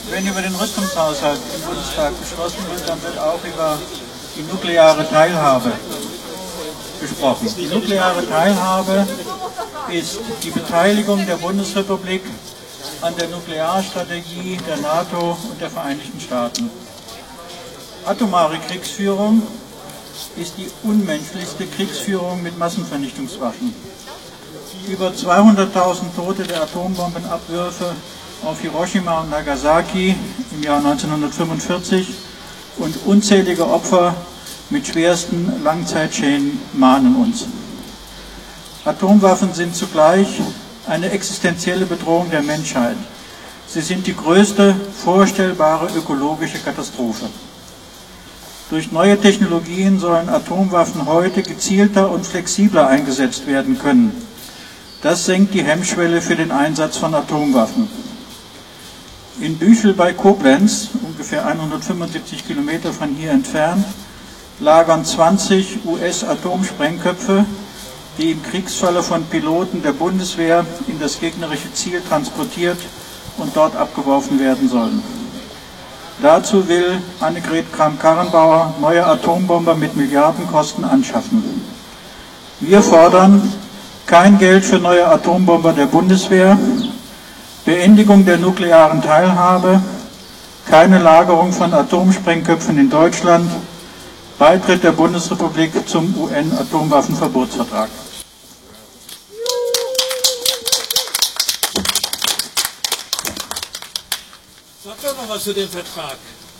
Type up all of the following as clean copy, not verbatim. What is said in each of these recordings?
Wenn über den Rüstungshaushalt im Bundestag beschlossen wird, dann wird auch über die nukleare Teilhabe gesprochen. Die nukleare Teilhabe ist die Beteiligung der Bundesrepublik an der Nuklearstrategie der NATO und der Vereinigten Staaten. Atomare Kriegsführung ist die unmenschlichste Kriegsführung mit Massenvernichtungswaffen. Über 200.000 Tote der Atombombenabwürfe auf Hiroshima und Nagasaki im Jahr 1945 und unzählige Opfer mit schwersten Langzeitschäden mahnen uns. Atomwaffen sind zugleich eine existenzielle Bedrohung der Menschheit. Sie sind die größte vorstellbare ökologische Katastrophe. Durch neue Technologien sollen Atomwaffen heute gezielter und flexibler eingesetzt werden können. Das senkt die Hemmschwelle für den Einsatz von Atomwaffen. In Büchel bei Koblenz, ungefähr 175 Kilometer von hier entfernt, lagern 20 US-Atomsprengköpfe, die im Kriegsfalle von Piloten der Bundeswehr in das gegnerische Ziel transportiert und dort abgeworfen werden sollen. Dazu will Annegret Kramp-Karrenbauer neue Atombomber mit Milliardenkosten anschaffen. Wir fordern kein Geld für neue Atombomber der Bundeswehr, Beendigung der nuklearen Teilhabe, keine Lagerung von Atomsprengköpfen in Deutschland, Beitritt der Bundesrepublik zum UN-Atomwaffenverbotsvertrag. Sag doch noch was zu dem Vertrag.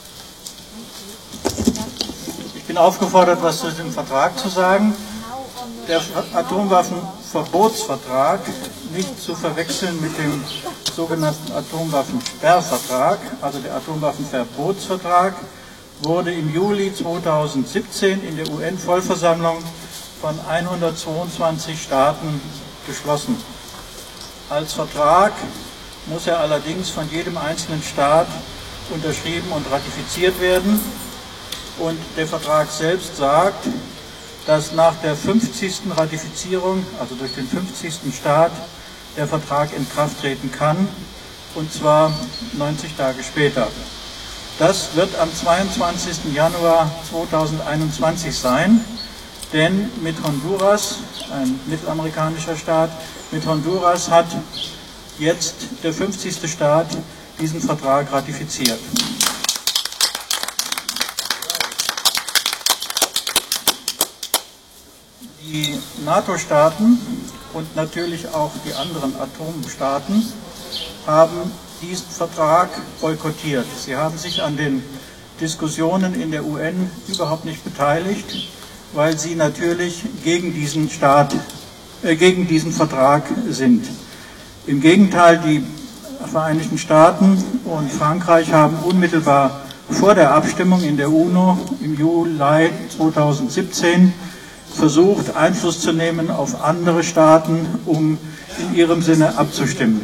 Ich bin aufgefordert, was zu dem Vertrag zu sagen. Der Atomwaffenverbotsvertrag, nicht zu verwechseln mit dem sogenannten Atomwaffensperrvertrag, also der Atomwaffenverbotsvertrag, wurde im Juli 2017 in der UN-Vollversammlung von 122 Staaten geschlossen. Als Vertrag muss er allerdings von jedem einzelnen Staat unterschrieben und ratifiziert werden. Und der Vertrag selbst sagt, dass nach der 50. Ratifizierung, also durch den 50. Staat, der Vertrag in Kraft treten kann, und zwar 90 Tage später. Das wird am 22. Januar 2021 sein, denn mit Honduras, ein mittelamerikanischer Staat, mit Honduras hat jetzt der 50. Staat diesen Vertrag ratifiziert. Die NATO-Staaten und natürlich auch die anderen Atomstaaten haben diesen Vertrag boykottiert. Sie haben sich an den Diskussionen in der UN überhaupt nicht beteiligt, weil sie natürlich gegen diesen Vertrag sind. Im Gegenteil, die Vereinigten Staaten und Frankreich haben unmittelbar vor der Abstimmung in der UNO im Juli 2017 versucht, Einfluss zu nehmen auf andere Staaten, um in ihrem Sinne abzustimmen.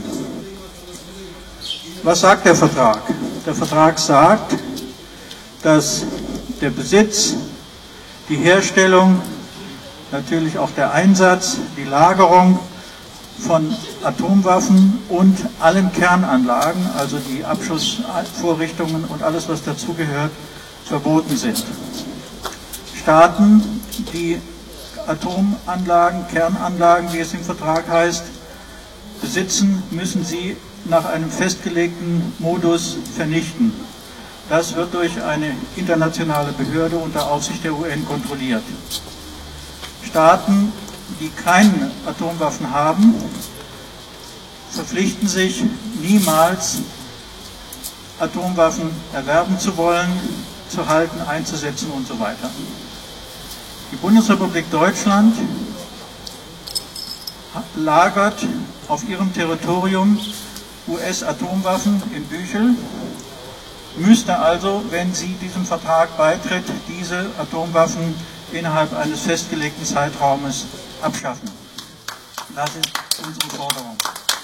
Was sagt der Vertrag? Der Vertrag sagt, dass der Besitz, die Herstellung, natürlich auch der Einsatz, die Lagerung von Atomwaffen und allen Kernanlagen, also die Abschussvorrichtungen und alles, was dazugehört, verboten sind. Staaten, die Atomanlagen, Kernanlagen, wie es im Vertrag heißt, besitzen, müssen sie nach einem festgelegten Modus vernichten. Das wird durch eine internationale Behörde unter Aufsicht der UN kontrolliert. Staaten, die keine Atomwaffen haben, verpflichten sich niemals, Atomwaffen erwerben zu wollen, zu halten, einzusetzen und so weiter. Die Bundesrepublik Deutschland lagert auf ihrem Territorium US-Atomwaffen in Büchel, müsste also, wenn sie diesem Vertrag beitritt, diese Atomwaffen innerhalb eines festgelegten Zeitraumes abschaffen. Das ist unsere Forderung.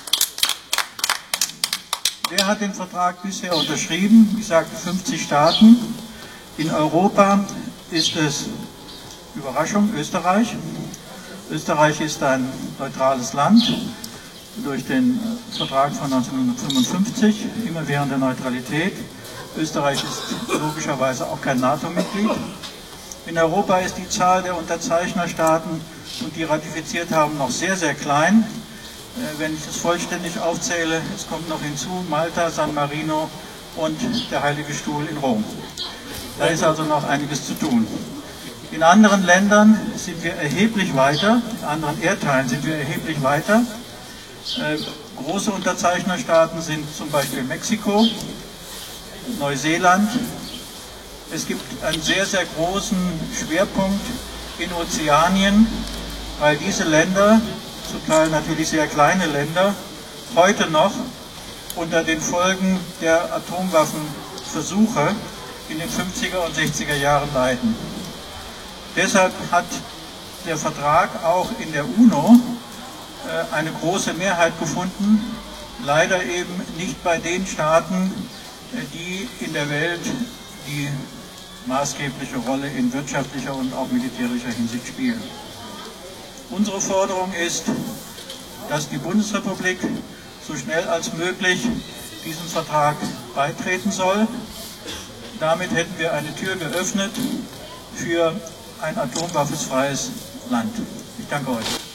Wer hat den Vertrag bisher unterschrieben? Ich sagte 50 Staaten. In Europa ist es, Überraschung, Österreich. Österreich ist ein neutrales Land. durch den Vertrag von 1955, immer während der Neutralität. Österreich ist logischerweise auch kein NATO-Mitglied. In Europa ist die Zahl der Unterzeichnerstaaten und die ratifiziert haben noch sehr, sehr klein. Wenn ich es vollständig aufzähle, es kommt noch hinzu Malta, San Marino und der Heilige Stuhl in Rom. Da ist also noch einiges zu tun. In anderen Ländern sind wir erheblich weiter, in anderen Erdteilen sind wir erheblich weiter. Große Unterzeichnerstaaten sind zum Beispiel Mexiko, Neuseeland. Es gibt einen sehr, sehr großen Schwerpunkt in Ozeanien, weil diese Länder, zum Teil natürlich sehr kleine Länder, heute noch unter den Folgen der Atomwaffenversuche in den 50er und 60er Jahren leiden. Deshalb hat der Vertrag auch in der UNO eine große Mehrheit gefunden, leider eben nicht bei den Staaten, die in der Welt die maßgebliche Rolle in wirtschaftlicher und auch militärischer Hinsicht spielen. Unsere Forderung ist, dass die Bundesrepublik so schnell als möglich diesem Vertrag beitreten soll. Damit hätten wir eine Tür geöffnet für ein atomwaffenfreies Land. Ich danke euch.